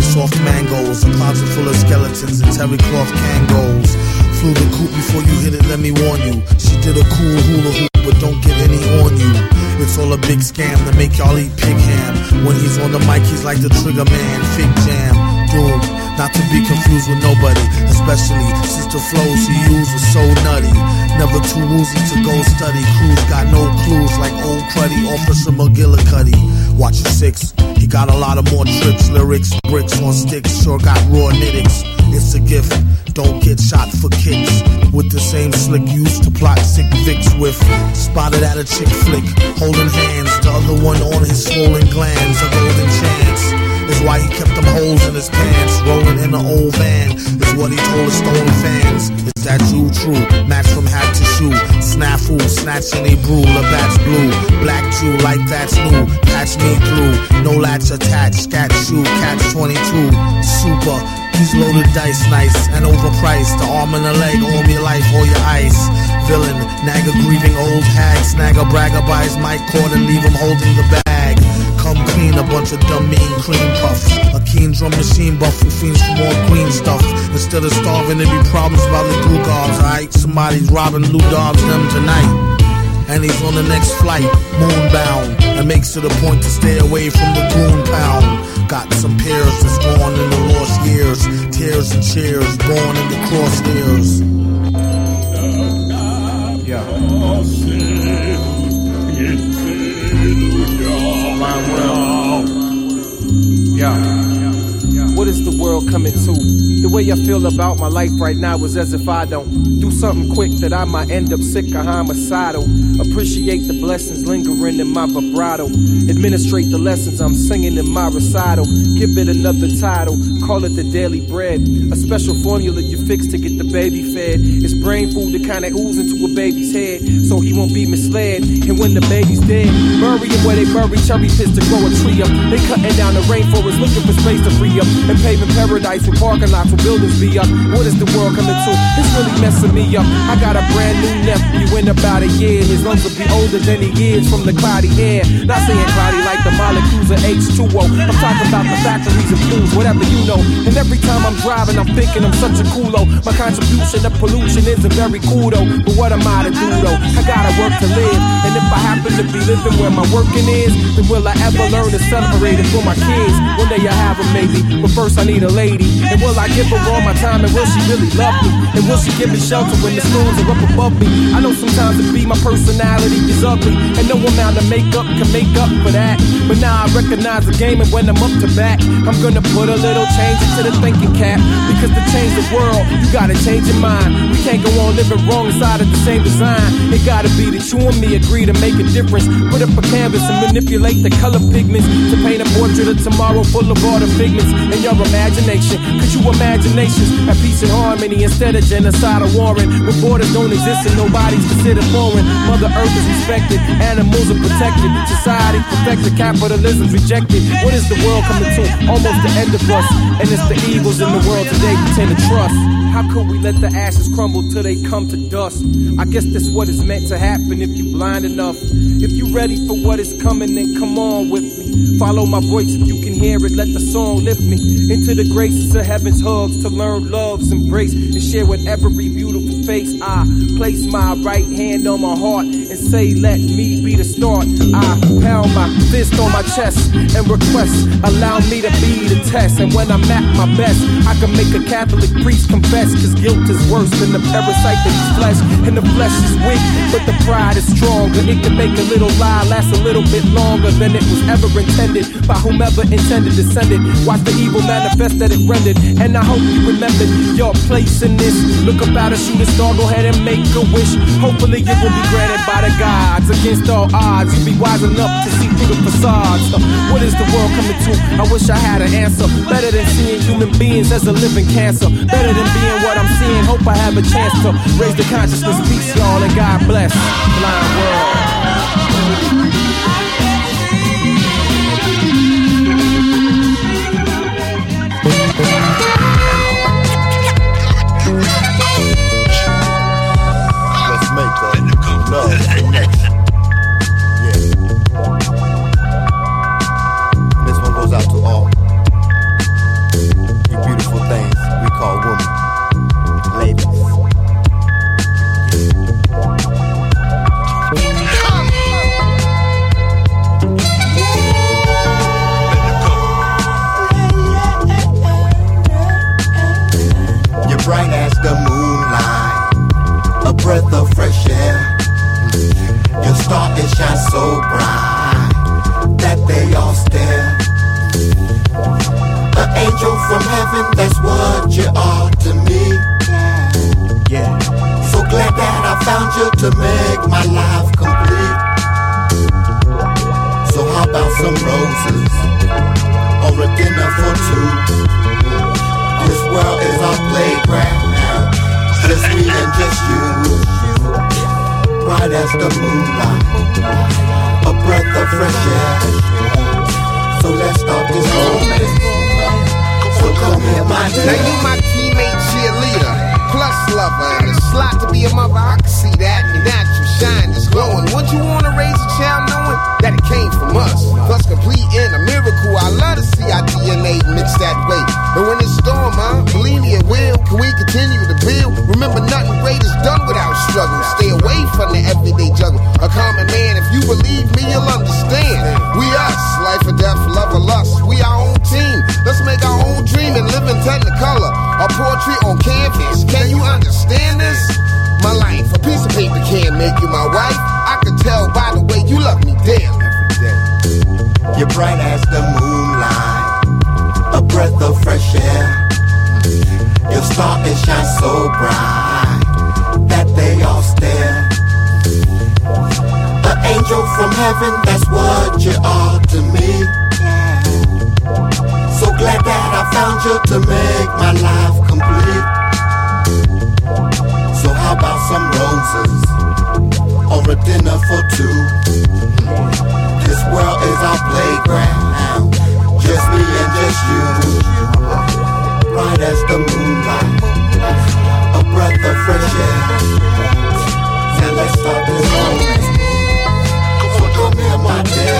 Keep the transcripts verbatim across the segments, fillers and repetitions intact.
soft mangoes, a closet full of skeletons and terry cloth Kangos. Flew the coop before you hit it, let me warn you. She did a cool hula hoop, but don't get any on you. It's all a big scam to make y'all eat pig ham. When he's on the mic, he's like the trigger man, fig jam. Doom, not to be confused with nobody, especially since the flows he used was so nutty. Never too woozy to go study. Crews got no clues like old cruddy Officer McGillicuddy. Watch your six, he got a lot of more trips, lyrics, bricks on sticks, sure got raw nitticks. It's a gift, don't get shot for kicks. With the same slick used to plot sick Vicks with. Spotted at a chick flick, holding hands, the other one on his swollen glands. A golden chance is why he kept them holes in his pants. Rolling in an old van is what he told his stolen fans. Is that you true? Match from hat to shoe. Snafu, snatching a brew, Labatt's blue. Black Jew like that's new. Patch me through, no latch attached. Scat shoe, catch twenty-two. Super, he's loaded dice, nice and overpriced. The arm and a leg, all your life, all your ice. Villain, nag a grieving old hag. Snag a bragger by his mic cord and leave him holding the bag. Come clean, a bunch of dumb mean cream puffs. A keen drum machine buff who fiends for more green stuff. Instead of starving, there be problems about the glue guards. Alright, somebody's robbing Lou Dobbs them tonight. And he's on the next flight, moonbound, and makes it a point to stay away from the goon pound. Got some peers that's gone in the lost years. Tears and cheers, born in the crosshairs. Yeah. Yeah. What is the world coming to? The way I feel about my life right now is as if I don't do something quick that I might end up sick or homicidal. Appreciate the blessings lingering in my vibrato. Administrate the lessons I'm singing in my recital. Give it another title, call it the daily bread. A special formula you fix to get the baby fed. It's brain food that kinda ooze into a baby's head, so he won't be misled. And when the baby's dead, bury him where they bury cherry pits to grow a tree up. They cutting down the rainforest looking for space to free up. And paving paradise with parking lots where buildings be up. What is the world coming to? It's really messing me up. I got a brand new nephew in about a year. His lungs will be older than he is from the cloudy air. Not saying cloudy like the molecules of H two O. I'm talking about the factories and fools, whatever you know. And every time I'm driving, I'm thinking I'm such a coolo. My contribution to pollution isn't very cool though. But what am I to do though? I gotta work to live. And if I happen to be living where my working is, then will I ever learn to celebrate it for my kids? One day I have them maybe, but first I need a lady. And will I give her all my time, and will she really love me? And will she give me shelter when the storms are up above me? I know sometimes it be my personality is ugly, and no amount of makeup can make up for that. But now I recognize the game, and when I'm up to bat, I'm gonna put a little change into the thinking cap. Because to change the world, you gotta change your mind. We can't go on living wrong inside of the same design. It gotta be that you and me agree to make a difference. Put up a canvas and manipulate the color pigments to paint a portrait of tomorrow full of all the figments in your imagination. Cause you imaginations have peace and harmony instead of genocidal warring. Where borders don't exist and nobody's considered foreign. Mother Earth is respected, animals are protected, society perfected, capitalism's rejected. What is the world coming to? Almost the end of us. And it's the evils in the world today we tend to trust. How could we let the ashes crumble till they come to dust? I guess that's what is meant to happen if you blind enough. If you ready for what is coming, then come on with me. Follow my voice if you can hear it, let the song lift me into the graces of heaven's hugs to learn love's embrace and share with every beautiful face. I place my right hand on my heart and say let me be the start. I pound my fist on my chest and request allow me to be the test. And when I'm at my best, I can make a Catholic priest confess. Cause guilt is worse than the parasite that is flesh. And the flesh is weak, but the pride is stronger. It can make a little lie last a little bit longer than it was ever intended by whomever intended to send it. Watch the evil manifest that it rendered. And I hope you remembered your place in this. Look up out a shooting star, go ahead and make a wish. Hopefully it will be granted by the gods. Against all odds, you be wise enough to see through the facades. So what is the world coming to? I wish I had an answer. Better than seeing human beings as a living cancer. Better than being what I'm seeing. Hope I have a chance to raise the consciousness. Peace, y'all, and God bless. Blind world. Let's make a love. Yeah. This one goes out to all called woman. Ladies. You're bright as the moonlight, a breath of fresh air. Your star, it shines so bright that they all stare. An angel from heaven, that's what you are to me. Yeah. So glad that I found you to make my life complete. So how about some roses or a dinner for two? This world is our playground, just me and just you. Bright as the moonlight, a breath of fresh air. So let's start this moment. So come here, my dear. Now you my teammate cheerleader, plus lover, and a slot to be a mother. I can see that. Your natural shine is glowing. Would you wanna raise a child knowing that it came from us? Plus complete in a miracle. I love to see our D N A mixed that way. But when it's storm, huh? Believe me, it will. Can we continue to build? Remember, nothing great is done without struggle. Stay away from the everyday juggle. A common man, if you believe me, you'll understand. We us, life or death, love or lust. We our own team. Let's make our own dream and live in technicolor. A portrait on canvas. Can you understand this? My life, a piece of paper can't make you my wife. I can tell by the way you love me daily. Every day. You're bright as the moonlight, a breath of fresh air. Your star, it shines so bright that they all stare. An angel from heaven, that's what you are to me. So glad that I found you to make my life complete. So how about some roses or a dinner for two? This world is our playground, just me and just you. Bright as the moonlight, a breath of fresh air. Now let's start this moment. So come here, my dear.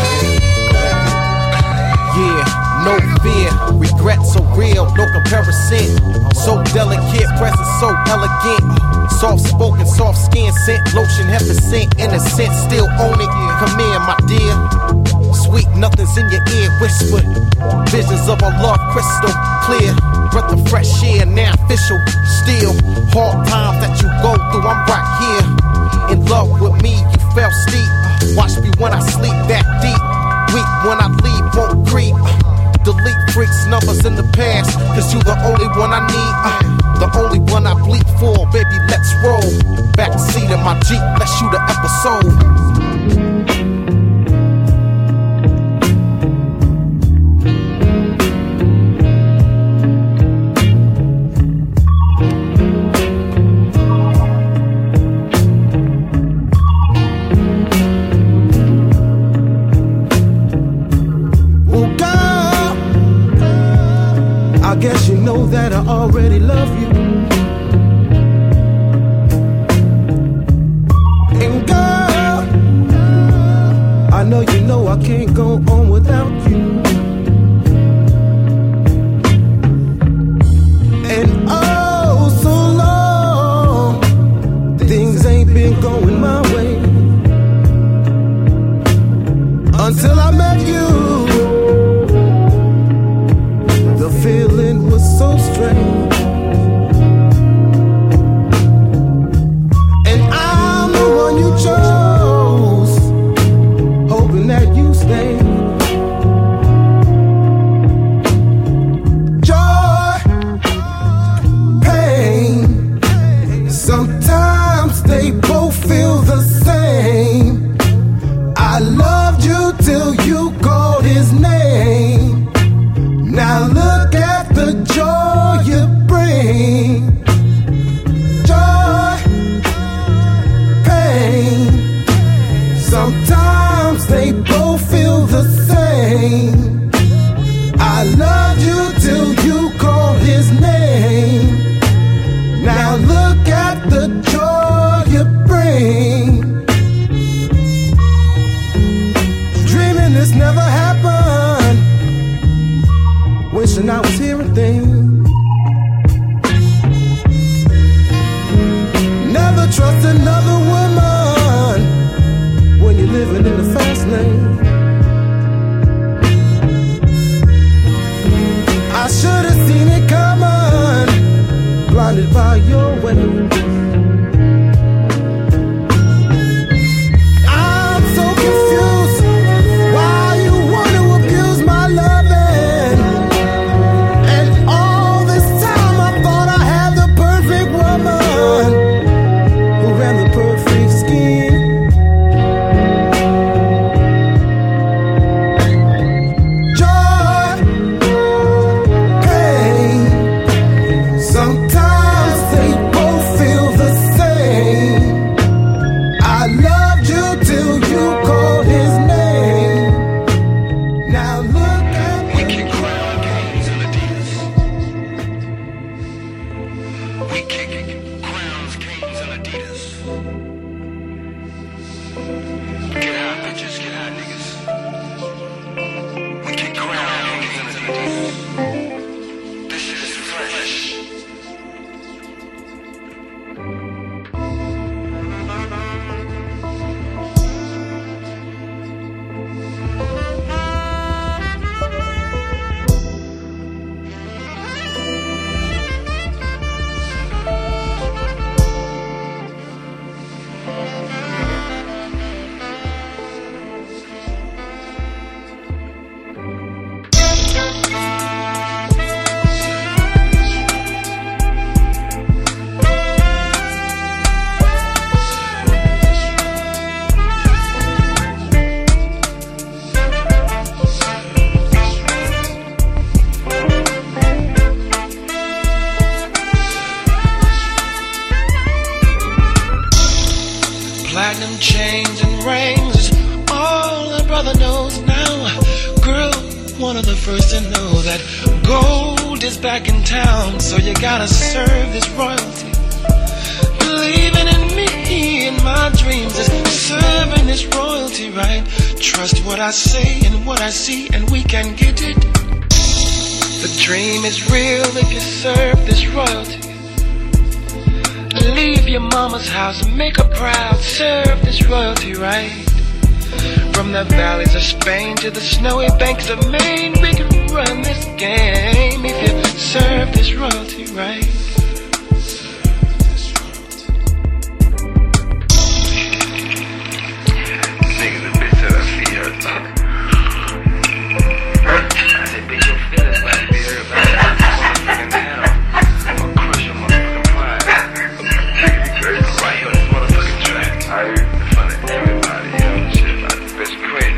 Yeah, no fear, regret so real, no comparison. So delicate, present so elegant. Soft spoken, soft skin, scent, lotion, half a cent, innocent, still own it. Come in, my dear. Sweet, nothing's in your ear, whispered. Visions of our love, crystal clear. Breath of fresh air, now official. Still, hard times that you go through, I'm right here. In love with me, you fell steep. Watch me when I sleep that deep. Weak when I leave, won't creep. Delete freaks, numbers in the past, cause you the only one I need. Uh, the only one I bleed for, baby, let's roll. Backseat of my Jeep, let's shoot an episode. I guess you know that I already love you. And girl, I know you know I can't go on without you. And oh, so long, things ain't been going my way. Until I met you, the feeling was so strange. And I'm the one you chose, hoping that you stay. Joy, pain, sometimes they both feel the same. I loved you till you called his name. Now look at the joy you bring. Joy, pain, sometimes they both feel the same. I loved you till you called his name. Now look at the joy you bring. Dreaming this never happened, wishing I was hearing things. trust another woman when you're living in the fast lane. I should have seen it coming, blinded by your ways. I'm so confused why you want to abuse my loving. And all this time I thought I had the perfect woman who ran the perfect scheme. Joy, pain, sometimes they both feel the same. I loved you till you called his name. Now look at We kick crown kings and Adidas. We kick crowns, kings and Adidas. Get high, bitches, get high, niggas. We kick crown kings and Adidas. This shit is fresh. Platinum chains and rings is all a brother knows now. Girl, one of the first to know that gold is back in town, so you gotta serve this royalty. Believing in me and my dreams is serving this royalty, right? Trust what I say and what I see, and we can get it. The dream is real if you serve this royalty. Leave your mama's house and make her proud. Serve this royalty right. From the valleys of Spain to the snowy banks of Maine, we can run this game if you serve this royalty right. Niggas a bitch till I see her talk. I said, bitch, your feelings might be hurt by that motherfucking head off. I'ma crush your motherfucking pride. Right here on this motherfucking track. I heard in front of everybody, you know, shit about this bitch crazy.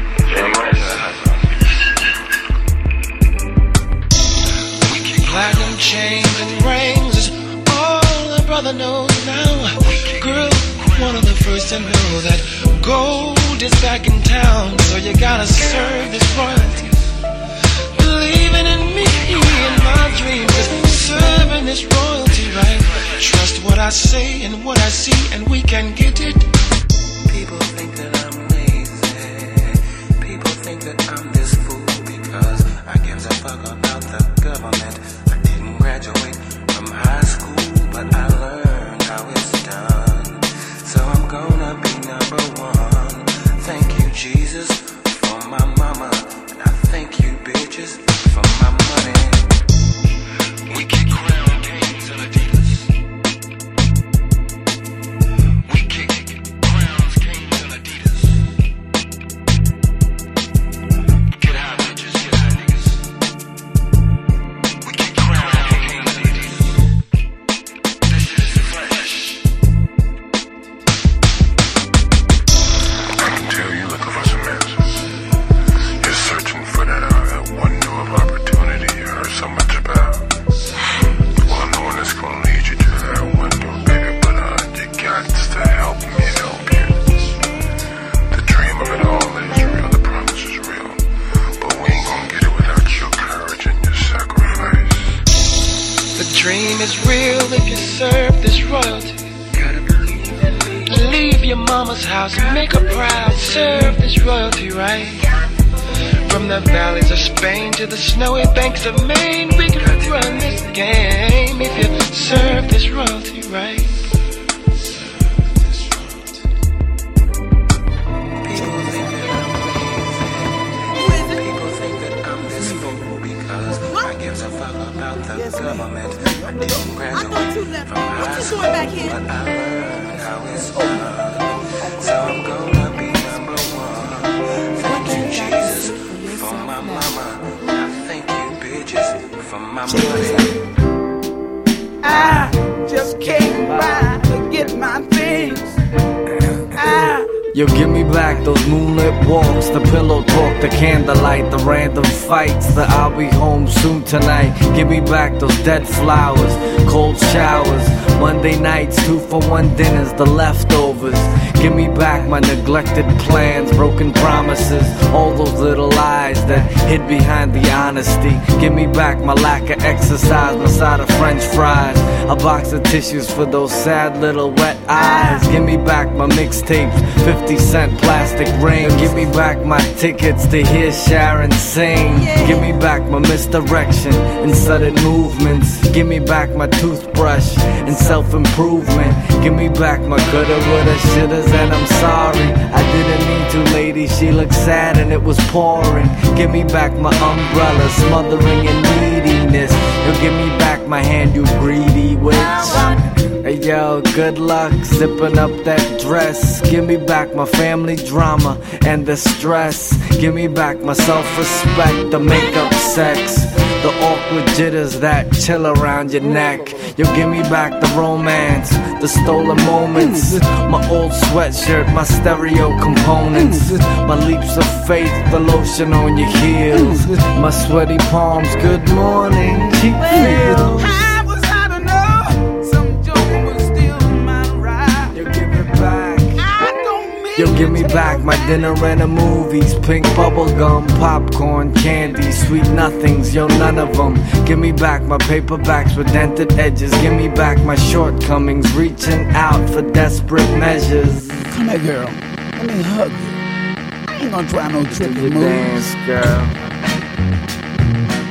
Platinum chains and rings is all a brother knows now. Girl, one of the first to know that gold is back in town, so you gotta serve this royalty. Believing in me and my dreams is serving this royalty right. Trust what I say and what I see, and we can get it. People think that I'm lazy. People think that I'm this fool because I give a fuck about the government. I didn't graduate from high school, but I learned how it's done. So I'm gonna be number one. Thank you, Jesus, for my mama. And I thank you, bitches, for my money. We kick crown kings and Adidas. We kick crowns, kings and Adidas. Get high, bitches, get high, niggas. We kick crown kings and Adidas. This shit is fresh. I can tell you're looking for some answers. You're searching for that, uh, that one door of opportunity you heard so much about. Well, no one is gonna lead you to that window, baby, but uh, you got to help me help you. The dream of it all is real, the promise is real, but we ain't gonna get it without your courage and your sacrifice. The dream is real if you serve this royalty. Leave your mama's house and make her proud. Serve this royalty right. From the valleys of Spain to the snowy banks of Maine, we can run this game if you serve this royalty right. government. I didn't graduate from high school, but I learned how it's done. So I'm gonna be number one. Thank you, Jesus, for my mama. I thank you, bitches, for my money. I just came by to get my things. I Yo, give me back those moonlit walks, the pillow talk, the candlelight, the random fights, the I'll be home soon tonight. Give me back those dead flowers, cold showers, Monday nights, two for one dinners, the leftovers. Give me back my neglected plans, broken promises, all those little lies that hid behind the honesty. Give me back my lack of exercise, my side of french fries, a box of tissues for those sad little wet eyes. Give me back my mixtapes, fifty cent plastic rings. Give me back my tickets to hear Sharon sing. Give me back my misdirection and sudden movements. Give me back my toothbrush and self-improvement. Give me back my coulda, woulda, shouldas, and I'm sorry I didn't mean to, lady. She looked sad and it was pouring. Give me back my umbrella, smothering in neediness. You'll give me back my hand, you greedy witch. Hey yo, good luck zipping up that dress. Give me back my family drama and the stress. Give me back my self-respect, the makeup sex, the awkward jitters that chill around your neck. Yo, give me back the romance, the stolen moments, my old sweatshirt, my stereo components, my leaps of faith, the lotion on your heels, my sweaty palms, good morning, cheap feels. Yo, give me back my dinner and the movies, pink bubblegum, popcorn, candy, sweet nothings, yo, none of them. Give me back my paperbacks with dented edges. Give me back my shortcomings, reaching out for desperate measures. Come here, girl. Let me hug you. I ain't gonna try no tricky moves. Dance, girl.